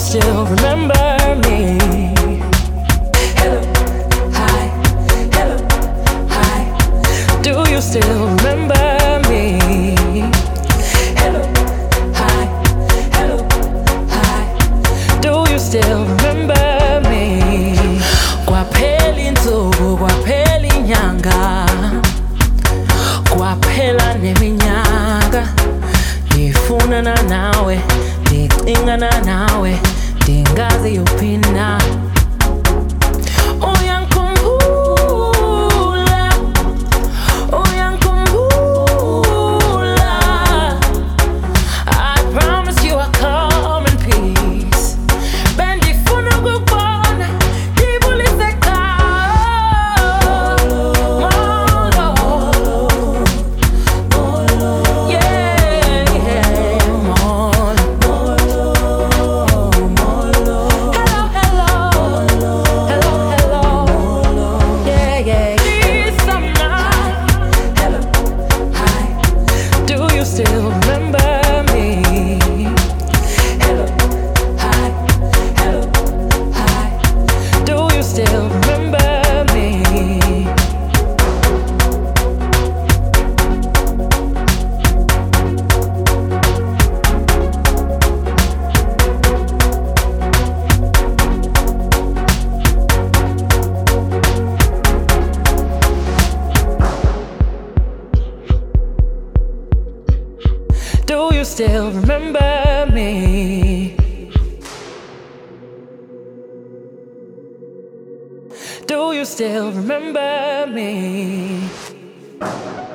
still remember me? Hello, hi, hello, hi. Do you still remember me? Hello, hi, hello, hi. Do you still remember me? Kwaphela insuku, kwaphela inyanga, kwaphela neminyaka. Ndifunana nawe, ndicingana nawe, ndingazi yophina. I promise you I'll come in peace. Bendifuna ukukubona, ngibulise ekhaya. Molo, yeah, yeah, molo. Hello, hello, hello, hello, yeah, yeah. Please come now. Hello, hi. Do you still remember me? Hello, hi, hello, hi. Do you still remember me? Do you still remember me? Do you still remember me?